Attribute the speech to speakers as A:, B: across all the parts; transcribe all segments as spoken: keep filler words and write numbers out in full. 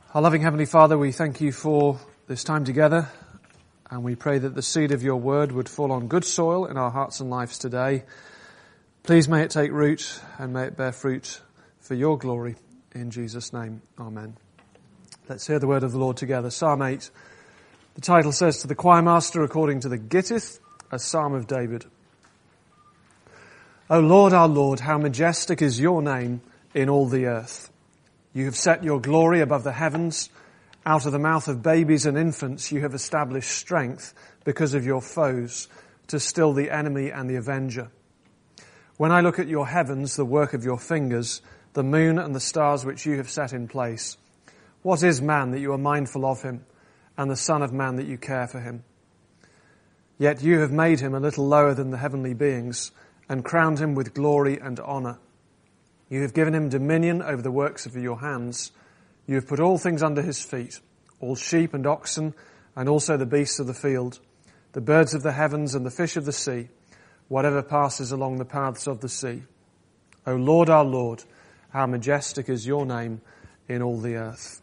A: Our loving Heavenly Father, we thank you for this time together, and we pray that the seed of your word would fall on good soil in our hearts and lives today. Please may it take root and may it bear fruit for your glory. In Jesus' name, amen. Let's hear the word of the Lord together. Psalm eight. The title says, "To the choir master according to the Gittith, a psalm of David. O Lord, our Lord, how majestic is your name in all the earth. You have set your glory above the heavens. Out of the mouth of babies and infants you have established strength because of your foes, to still the enemy and the avenger. When I look at your heavens, the work of your fingers, the moon and the stars which you have set in place, what is man that you are mindful of him, and the son of man that you care for him? Yet you have made him a little lower than the heavenly beings, and crowned him with glory and honour. You have given him dominion over the works of your hands. You have put all things under his feet, all sheep and oxen, and also the beasts of the field, the birds of the heavens and the fish of the sea, whatever passes along the paths of the sea. O Lord, our Lord, how majestic is your name in all the earth."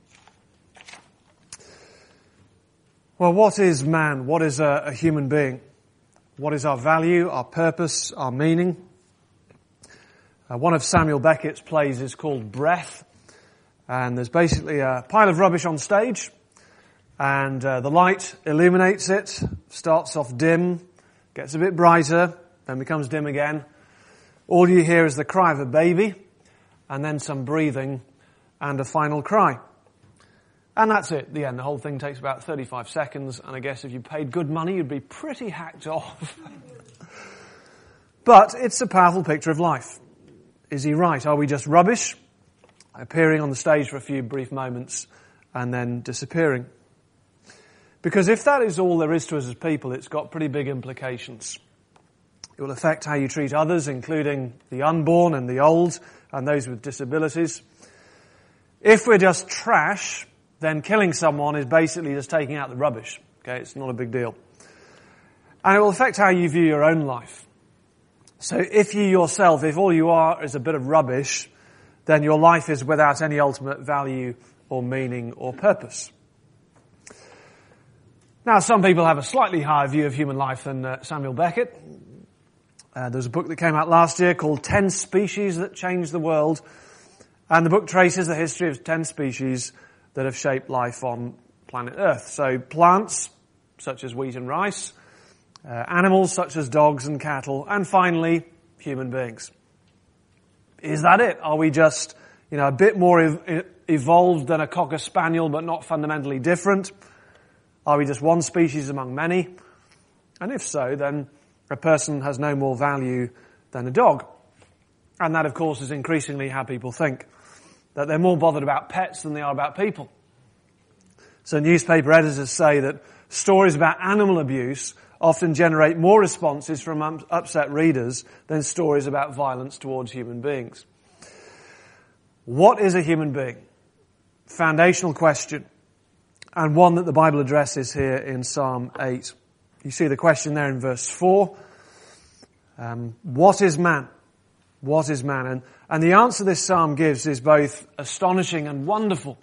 A: Well, what is man? What is a, a human being? What is our value, our purpose, our meaning? Uh, one of Samuel Beckett's plays is called Breath, and there's basically a pile of rubbish on stage, and uh, the light illuminates it, starts off dim, gets a bit brighter, then becomes dim again. All you hear is the cry of a baby, and then some breathing, and a final cry. And that's it, the end. The whole thing takes about thirty-five seconds, and I guess if you paid good money, you'd be pretty hacked off. But it's a powerful picture of life. Is he right? Are we just rubbish, appearing on the stage for a few brief moments and then disappearing? Because if that is all there is to us as people, it's got pretty big implications. It will affect how you treat others, including the unborn and the old and those with disabilities. If we're just trash, then killing someone is basically just taking out the rubbish. Okay, it's not a big deal. And it will affect how you view your own life. So if you yourself, if all you are is a bit of rubbish, then your life is without any ultimate value or meaning or purpose. Now, some people have a slightly higher view of human life than uh, Samuel Beckett. Uh, there's a book that came out last year called ten Species That Changed the World, and the book traces the history of ten species that have shaped life on planet Earth. So plants, such as wheat and rice, uh, animals such as dogs and cattle, and finally, human beings. Is that it? Are we just, you know, a bit more ev- evolved than a cocker spaniel, but not fundamentally different? Are we just one species among many? And if so, then a person has no more value than a dog. And that, of course, is increasingly how people think, that they're more bothered about pets than they are about people. So newspaper editors say that stories about animal abuse often generate more responses from um, upset readers than stories about violence towards human beings. What is a human being? Foundational question, and one that the Bible addresses here in Psalm eight. You see the question there in verse four. Um, what is man? What is man? And, and the answer this psalm gives is both astonishing and wonderful.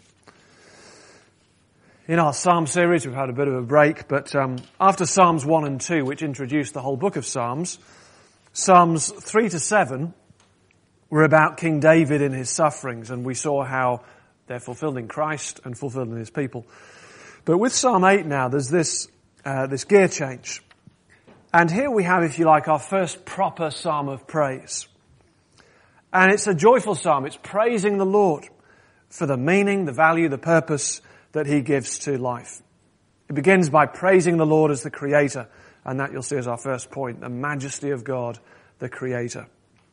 A: In our Psalm series, we've had a bit of a break, but um, after Psalms one and two, which introduced the whole book of Psalms, Psalms three to seven were about King David and his sufferings, and we saw how they're fulfilled in Christ and fulfilled in his people. But with Psalm eight now, there's this uh, this gear change. And here we have, if you like, our first proper psalm of praise. And it's a joyful psalm. It's praising the Lord for the meaning, the value, the purpose that he gives to life. It begins by praising the Lord as the Creator, and that you'll see as our first point, the majesty of God, the Creator.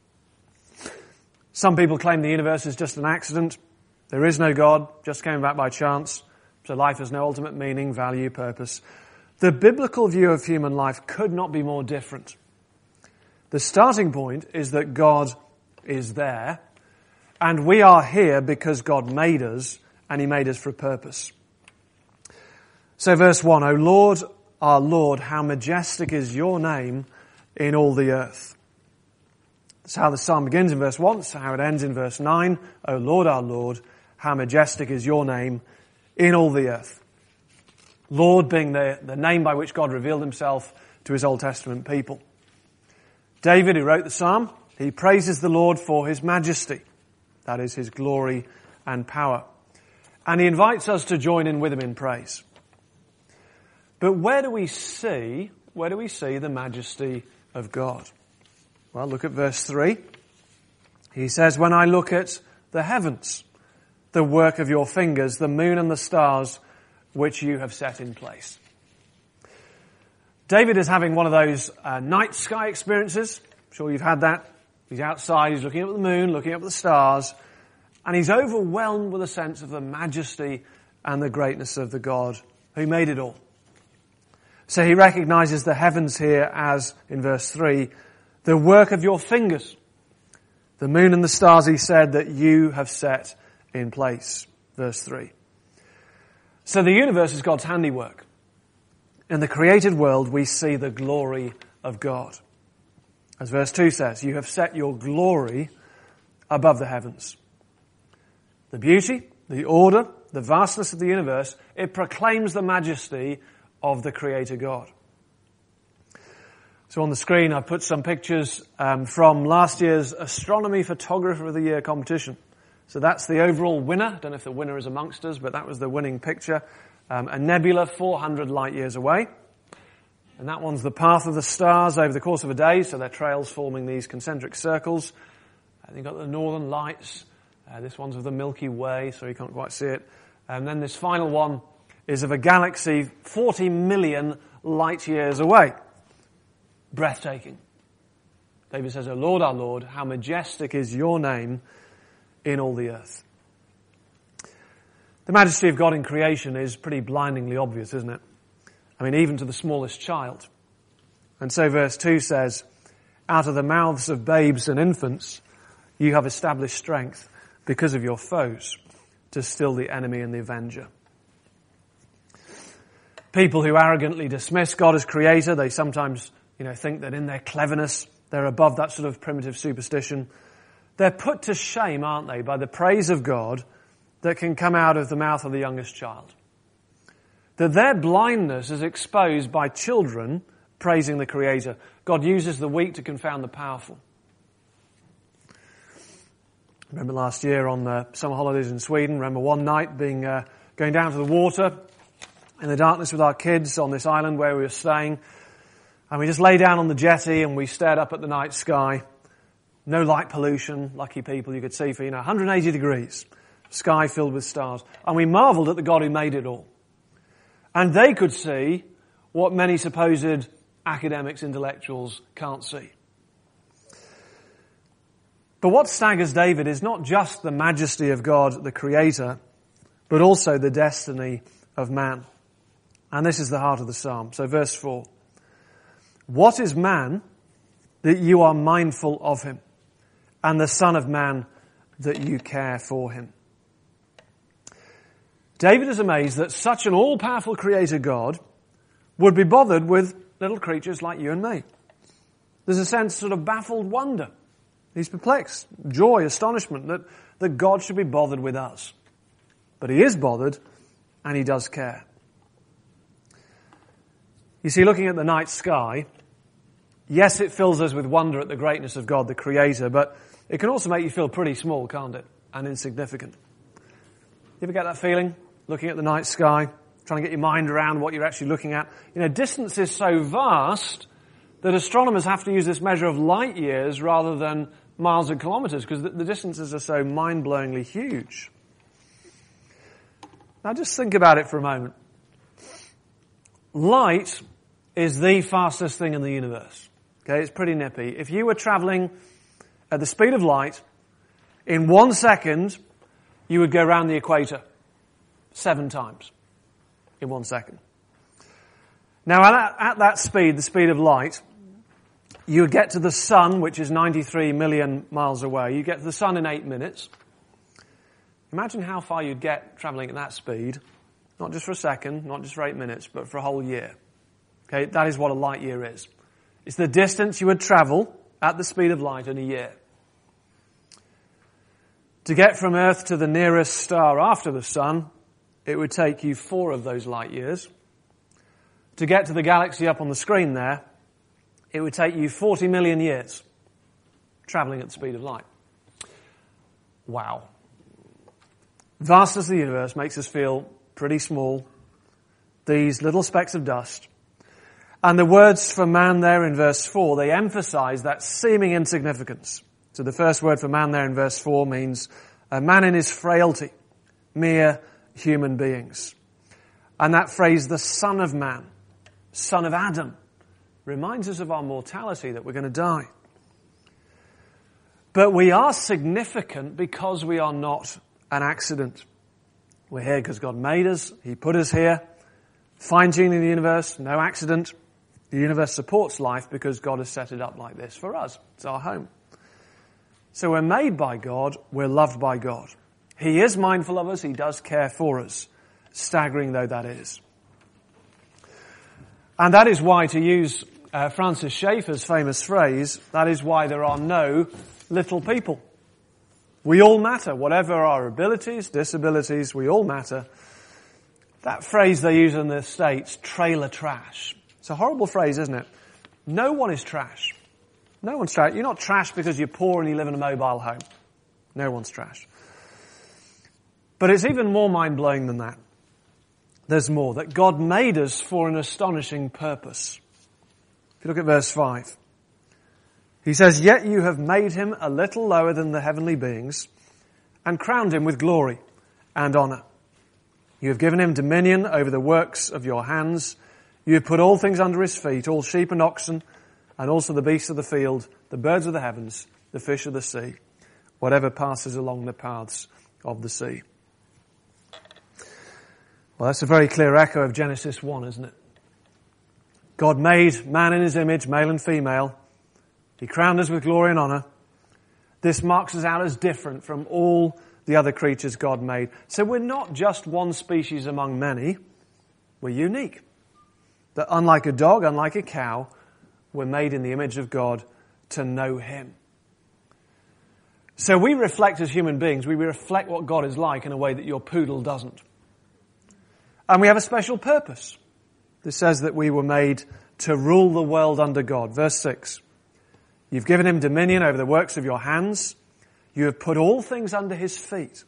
A: Some people claim the universe is just an accident. There is no God, just came about by chance, so life has no ultimate meaning, value, purpose. The biblical view of human life could not be more different. The starting point is that God is there, and we are here because God made us, and he made us for a purpose. So verse one, O Lord, our Lord, how majestic is your name in all the earth. That's how the psalm begins in verse one, that's how it ends in verse nine. O Lord, our Lord, how majestic is your name in all the earth. Lord being the, the name by which God revealed himself to his Old Testament people. David, who wrote the psalm, he praises the Lord for his majesty. That is his glory and power. And he invites us to join in with him in praise. But where do we see, where do we see the majesty of God? Well, look at verse three. He says, when I look at the heavens, the work of your fingers, the moon and the stars which you have set in place. David is having one of those uh, night sky experiences. I'm sure you've had that. He's outside, he's looking up at the moon, looking up at the stars, and he's overwhelmed with a sense of the majesty and the greatness of the God who made it all. So he recognizes the heavens here as, in verse three, the work of your fingers. The moon and the stars, he said, that you have set in place. Verse three. So the universe is God's handiwork. In the created world, we see the glory of God. As verse two says, you have set your glory above the heavens. The beauty, the order, the vastness of the universe, it proclaims the majesty of the Creator God. So on the screen I've put some pictures um, from last year's Astronomy Photographer of the Year competition. So that's the overall winner. I don't know if the winner is amongst us, but that was the winning picture. Um, a nebula four hundred light years away. And that one's the path of the stars over the course of a day, so they're trails forming these concentric circles. And you've got the northern lights. Uh, this one's of the Milky Way, so you can't quite see it. And then this final one is of a galaxy forty million light years away. Breathtaking. David says, O Lord, our Lord, how majestic is your name in all the earth. The majesty of God in creation is pretty blindingly obvious, isn't it? I mean, even to the smallest child. And so verse two says, out of the mouths of babes and infants, you have established strength because of your foes to still the enemy and the avenger. People who arrogantly dismiss God as creator, they sometimes, you know, think that in their cleverness, they're above that sort of primitive superstition. They're put to shame, aren't they, by the praise of God that can come out of the mouth of the youngest child. That their blindness is exposed by children praising the Creator. God uses the weak to confound the powerful. Remember last year on the summer holidays in Sweden, remember one night being uh, going down to the water in the darkness with our kids on this island where we were staying. And we just lay down on the jetty and we stared up at the night sky. No light pollution, lucky people, you could see for, you know, one hundred eighty degrees. Sky filled with stars. And we marveled at the God who made it all. And they could see what many supposed academics, intellectuals can't see. But what staggers David is not just the majesty of God, the Creator, but also the destiny of man. And this is the heart of the psalm. So verse four. What is man that you are mindful of him, and the son of man that you care for him? David is amazed that such an all-powerful creator God would be bothered with little creatures like you and me. There's a sense of sort of baffled wonder. He's perplexed, joy, astonishment that, that God should be bothered with us. But he is bothered, and he does care. You see, looking at the night sky, yes, it fills us with wonder at the greatness of God, the Creator, but it can also make you feel pretty small, can't it? And insignificant. You ever get that feeling? Looking at the night sky, trying to get your mind around what you're actually looking at. You know, distance is so vast that astronomers have to use this measure of light years rather than miles and kilometers, because the, the distances are so mind-blowingly huge. Now just think about it for a moment. Light is the fastest thing in the universe. Okay, it's pretty nippy. If you were traveling at the speed of light, in one second, you would go around the equator seven times in one second. Now, at that, at that speed, the speed of light, you would get to the sun, which is ninety-three million miles away. You get to the sun in eight minutes. Imagine how far you'd get traveling at that speed, not just for a second, not just for eight minutes, but for a whole year. Okay, that is what a light year is. It's the distance you would travel at the speed of light in a year. To get from Earth to the nearest star after the sun, it would take you four of those light years. To get to the galaxy up on the screen there, it would take you forty million years, travelling at the speed of light. Wow. Vastness of the universe makes us feel pretty small, these little specks of dust. And the words for man there in verse four, they emphasize that seeming insignificance. So the first word for man there in verse four means a man in his frailty, mere human beings. And that phrase, the son of man, son of Adam, reminds us of our mortality, that we're going to die. But we are significant because we are not an accident. We're here because God made us. He put us here. Fine-tuning the universe, no accident. The universe supports life because God has set it up like this for us. It's our home. So we're made by God. We're loved by God. He is mindful of us. He does care for us, staggering though that is. And that is why, to use uh, Francis Schaeffer's famous phrase, that is why there are no little people. We all matter. Whatever our abilities, disabilities, we all matter. That phrase they use in the States, trailer trash. It's a horrible phrase, isn't it? No one is trash. No one's trash. You're not trash because you're poor and you live in a mobile home. No one's trash. But it's even more mind-blowing than that. There's more. That God made us for an astonishing purpose. If you look at verse five. He says, "Yet you have made him a little lower than the heavenly beings and crowned him with glory and honor. You have given him dominion over the works of your hands. You have put all things under his feet, all sheep and oxen, and also the beasts of the field, the birds of the heavens, the fish of the sea, whatever passes along the paths of the sea." Well, that's a very clear echo of Genesis one, isn't it? God made man in his image, male and female. He crowned us with glory and honor. This marks us out as different from all the other creatures God made. So we're not just one species among many. We're unique. That unlike a dog, unlike a cow, we're made in the image of God to know him. So we reflect as human beings, we reflect what God is like in a way that your poodle doesn't. And we have a special purpose. This says that we were made to rule the world under God. Verse six. You've given him dominion over the works of your hands. You have put all things under his feet.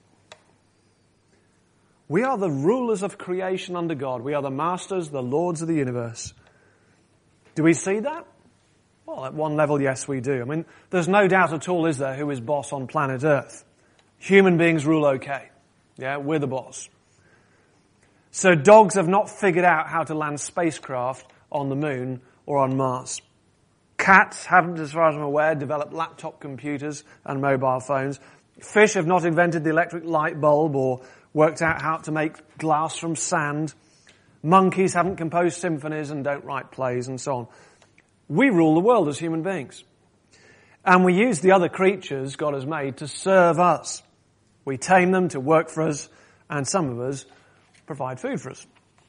A: We are the rulers of creation under God. We are the masters, the lords of the universe. Do we see that? Well, at one level, yes, we do. I mean, there's no doubt at all, is there, who is boss on planet Earth? Human beings rule okay. Yeah, we're the boss. So dogs have not figured out how to land spacecraft on the moon or on Mars. Cats haven't, as far as I'm aware, developed laptop computers and mobile phones. Fish have not invented the electric light bulb or worked out how to make glass from sand. Monkeys haven't composed symphonies and don't write plays and so on. We rule the world as human beings. And we use the other creatures God has made to serve us. We tame them to work for us, and some of us provide food for us.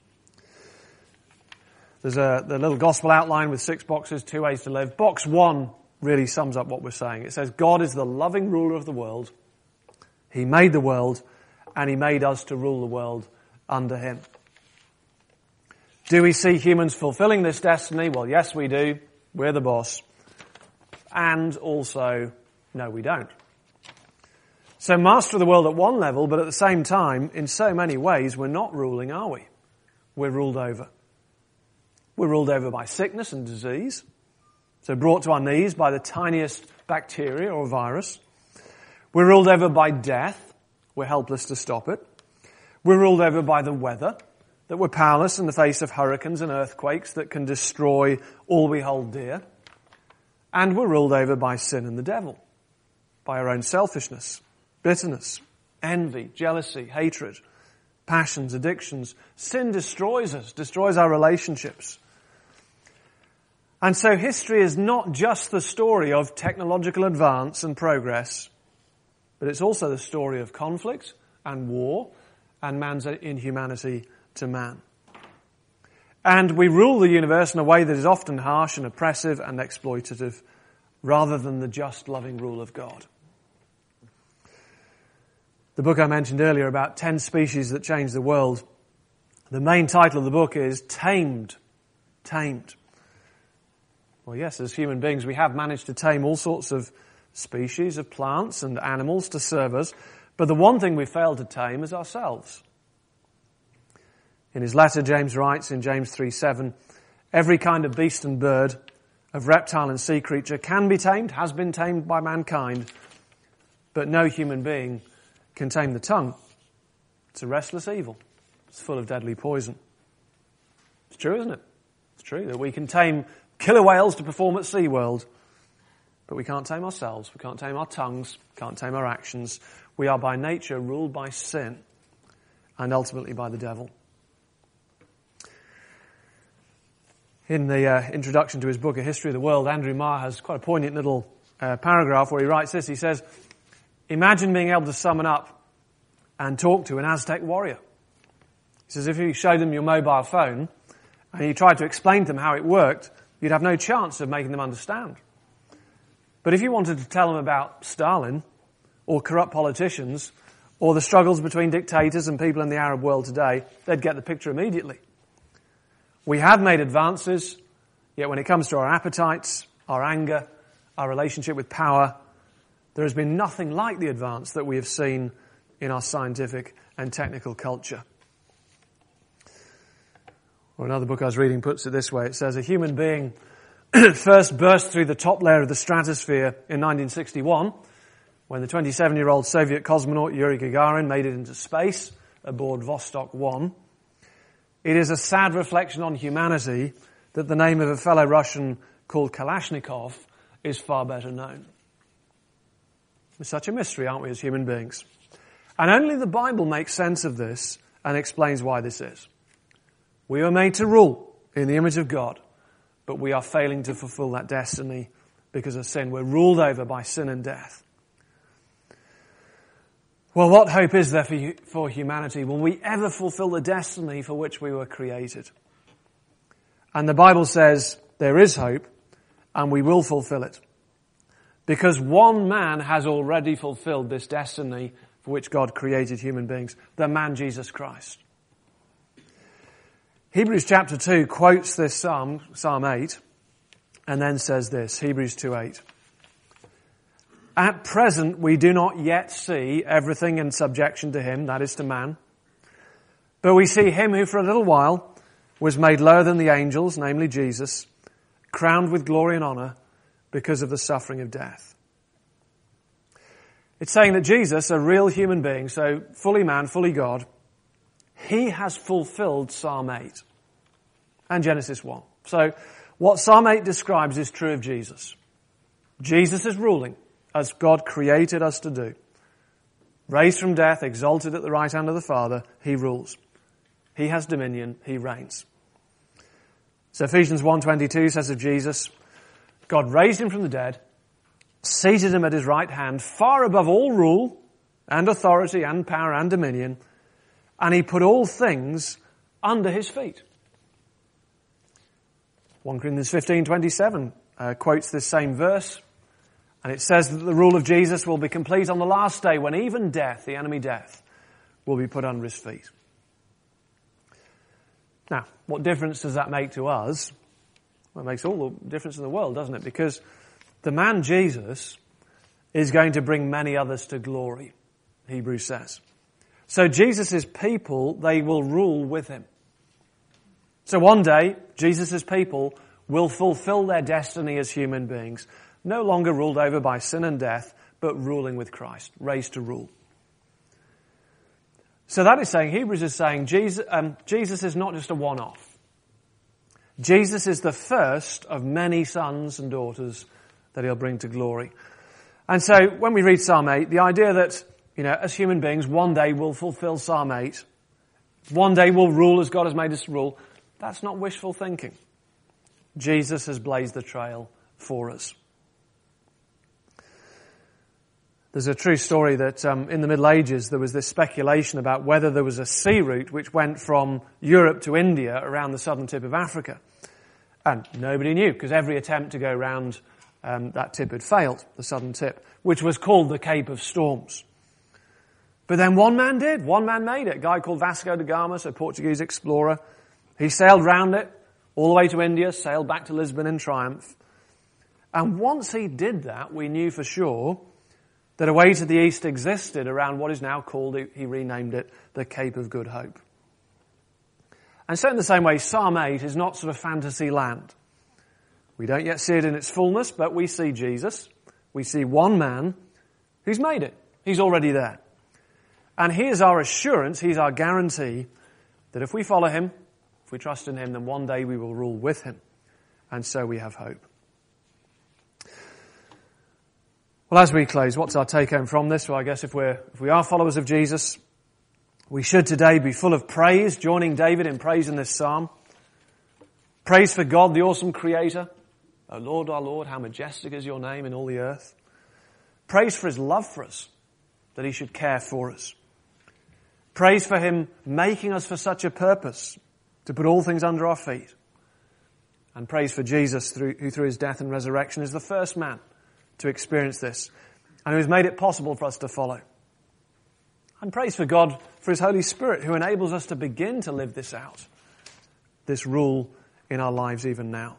A: There's a the little gospel outline with six boxes, two ways to live. Box one really sums up what we're saying. It says God is the loving ruler of the world. He made the world, and he made us to rule the world under him. Do we see humans fulfilling this destiny? Well, yes, we do. We're the boss. And also, no, we don't. So master of the world at one level, but at the same time, in so many ways, we're not ruling, are we? We're ruled over. We're ruled over by sickness and disease. So brought to our knees by the tiniest bacteria or virus. We're ruled over by death. We're helpless to stop it. We're ruled over by the weather, that we're powerless in the face of hurricanes and earthquakes that can destroy all we hold dear. And we're ruled over by sin and the devil, by our own selfishness, bitterness, envy, jealousy, hatred, passions, addictions. Sin destroys us, destroys our relationships. And so history is not just the story of technological advance and progress, but it's also the story of conflict and war and man's inhumanity to man. And we rule the universe in a way that is often harsh and oppressive and exploitative, rather than the just, loving rule of God. the book I mentioned earlier about ten species that changed the world, the main title of the book is Tamed. Tamed. Well, yes, as human beings, we have managed to tame all sorts of species of plants and animals to serve us, but the one thing we failed to tame is ourselves. In his letter, James writes in James three seven, every kind of beast and bird, of reptile and sea creature can be tamed, has been tamed by mankind, but no human being can tame the tongue. It's a restless evil. It's full of deadly poison. It's true, isn't it? It's true that we can tame killer whales to perform at SeaWorld, but we can't tame ourselves. We can't tame our tongues. Can't tame our actions. We are by nature ruled by sin and ultimately by the devil. In the uh, introduction to his book, A History of the World, Andrew Marr has quite a poignant little uh, paragraph where he writes this. He says, imagine being able to summon up and talk to an Aztec warrior. He says, if you showed them your mobile phone and you tried to explain to them how it worked, you'd have no chance of making them understand. But if you wanted to tell them about Stalin or corrupt politicians or the struggles between dictators and people in the Arab world today, they'd get the picture immediately. We have made advances, yet when it comes to our appetites, our anger, our relationship with power, there has been nothing like the advance that we have seen in our scientific and technical culture. Or another book I was reading puts it this way. It says, a human being first burst through the top layer of the stratosphere in nineteen sixty-one, when the twenty-seven-year-old Soviet cosmonaut Yuri Gagarin made it into space aboard Vostok one. It is a sad reflection on humanity that the name of a fellow Russian called Kalashnikov is far better known. We're such a mystery, aren't we, as human beings? And only the Bible makes sense of this and explains why this is. We were made to rule in the image of God, but we are failing to fulfill that destiny because of sin. We're ruled over by sin and death. Well, what hope is there for, for humanity? Will we ever fulfill the destiny for which we were created? And the Bible says there is hope, and we will fulfill it. Because one man has already fulfilled this destiny for which God created human beings, the man Jesus Christ. Hebrews chapter two quotes this psalm, Psalm eight, and then says this, Hebrews two eight. At present, we do not yet see everything in subjection to him, that is to man. But we see him who for a little while was made lower than the angels, namely Jesus, crowned with glory and honor because of the suffering of death. It's saying that Jesus, a real human being, so fully man, fully God, he has fulfilled Psalm eight and Genesis one. So what Psalm eight describes is true of Jesus. Jesus is ruling, as God created us to do. Raised from death, exalted at the right hand of the Father, he rules. He has dominion, he reigns. So Ephesians one twenty-two says of Jesus, God raised him from the dead, seated him at his right hand, far above all rule and authority and power and dominion, and he put all things under his feet. First Corinthians fifteen twenty-seven uh, quotes this same verse. And it says that the rule of Jesus will be complete on the last day when even death, the enemy death, will be put under his feet. Now, what difference does that make to us? Well, it makes all the difference in the world, doesn't it? Because the man Jesus is going to bring many others to glory, Hebrews says. So Jesus' people, they will rule with him. So one day, Jesus' people will fulfill their destiny as human beings, no longer ruled over by sin and death, but ruling with Christ, raised to rule. So that is saying, Hebrews is saying, Jesus, um, Jesus is not just a one-off. Jesus is the first of many sons and daughters that he'll bring to glory. And so when we read Psalm eight, the idea that, you know, as human beings, one day we'll fulfill Psalm eight, one day we'll rule as God has made us rule, that's not wishful thinking. Jesus has blazed the trail for us. There's a true story that um, in the Middle Ages there was this speculation about whether there was a sea route which went from Europe to India around the southern tip of Africa. And nobody knew, because every attempt to go around um, that tip had failed, the southern tip, which was called the Cape of Storms. But then one man did. One man made it. A guy called Vasco da Gama, a Portuguese explorer. He sailed round it, all the way to India, sailed back to Lisbon in triumph. And once he did that, we knew for sure that a way to the east existed around what is now called, he renamed it, the Cape of Good Hope. And so in the same way, Psalm eight is not sort of fantasy land. We don't yet see it in its fullness, but we see Jesus. We see one man who's made it. He's already there. And he is our assurance, he's our guarantee that if we follow him, if we trust in him, then one day we will rule with him. And so we have hope. Well, as we close, what's our take home from this? Well, I guess if we're, if we are followers of Jesus, we should today be full of praise, joining David in praise in this psalm. Praise for God, the awesome creator. O Lord, our Lord, how majestic is your name in all the earth. Praise for his love for us, that he should care for us. Praise for him making us for such a purpose, to put all things under our feet. And praise for Jesus, through, who through his death and resurrection is the first man to experience this, and who has made it possible for us to follow. And praise for God for his Holy Spirit, who enables us to begin to live this out, this rule in our lives even now.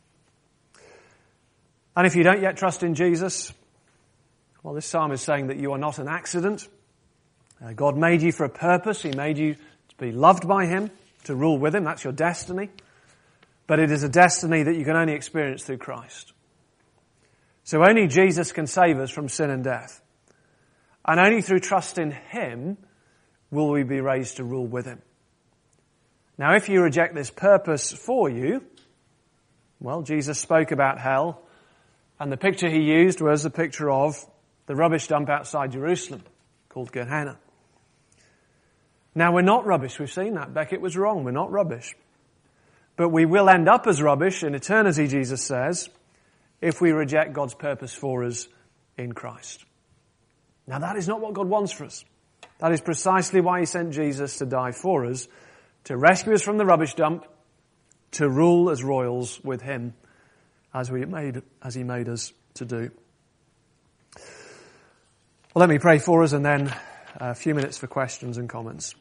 A: And if you don't yet trust in Jesus, well, this psalm is saying that you are not an accident. Uh, God made you for a purpose. He made you to be loved by him, to rule with him. That's your destiny. But it is a destiny that you can only experience through Christ. So only Jesus can save us from sin and death. And only through trust in him will we be raised to rule with him. Now, if you reject this purpose for you, well, Jesus spoke about hell, and the picture he used was a picture of the rubbish dump outside Jerusalem, called Gehenna. Now, we're not rubbish. We've seen that. Becket was wrong. We're not rubbish. But we will end up as rubbish in eternity, Jesus says, if we reject God's purpose for us in Christ. Now, that is not what God wants for us. That is precisely why he sent Jesus to die for us, to rescue us from the rubbish dump, to rule as royals with him, as we made, as he made us to do. Well, let me pray for us, and then a few minutes for questions and comments.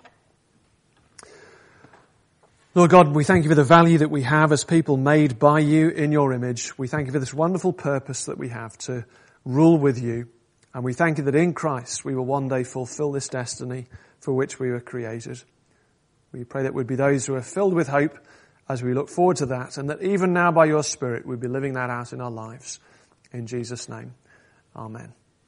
A: Lord God, we thank you for the value that we have as people made by you in your image. We thank you for this wonderful purpose that we have to rule with you. And we thank you that in Christ we will one day fulfill this destiny for which we were created. We pray that we'd be those who are filled with hope as we look forward to that, and that even now by your Spirit we'd be living that out in our lives. In Jesus' name, amen.